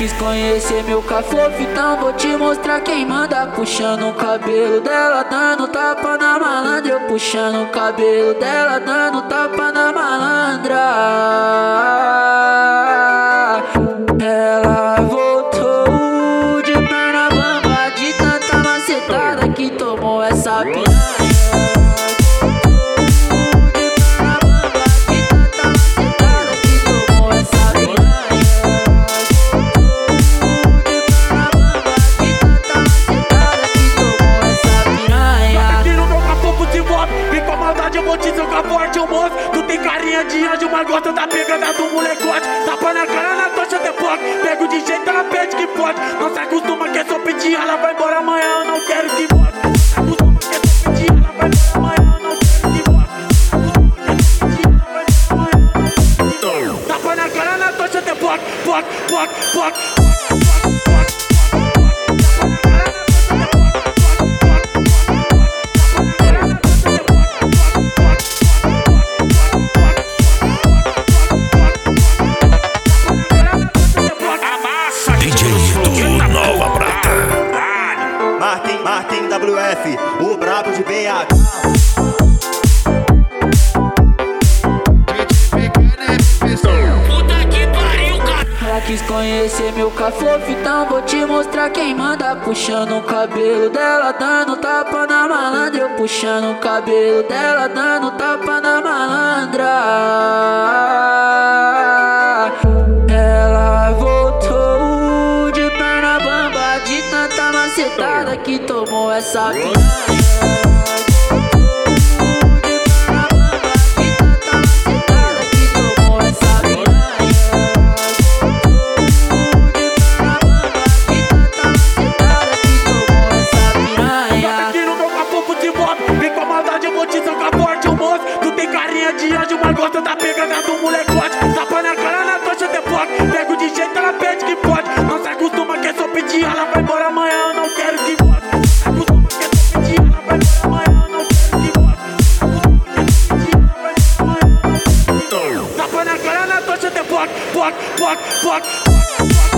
quis conhecer meu cafofo, então vou te mostrar quem manda. Puxando o cabelo dela, dando tapa na malandra. Eu puxando o cabelo dela, dando tapa na malandra. Ela voltou de perna bamba, de tanta macetada que tomou essa piranha. Tu tem carinha de anjo, mas gosta da pegada do molecote. Tapa na cara, na tocha de foco. Pego de jeito, ela pede que pode. Não se acostuma que é só pedir, ela vai embora amanhã, eu não quero que volte. Não se acostuma que é só pedir, ela vai embora amanhã, eu não quero que volte. Tapa na cara, na tocha de foco. Martin WF, o brabo de BH. Ela quis conhecer meu cafofo, então vou te mostrar quem manda. Puxando o cabelo dela, dando tapa na malandra. Eu puxando o cabelo dela, dando tapa na malandra. Ela voltou de perna bamba, de tanta macetada que tomou essa piranha. Tu tem carinha de anjo, mas gosta da pegada do molecote. Tapa na cara, na tocha de foco. Pego de jeito, ela pede que pode. Não se acostuma que é só pedir, ela vai embora amanhã, eu não quero que volte. Não se acostuma que é só pedir, ela vai embora amanhã, eu não quero que volte. Tapa na cara, na tocha de foco.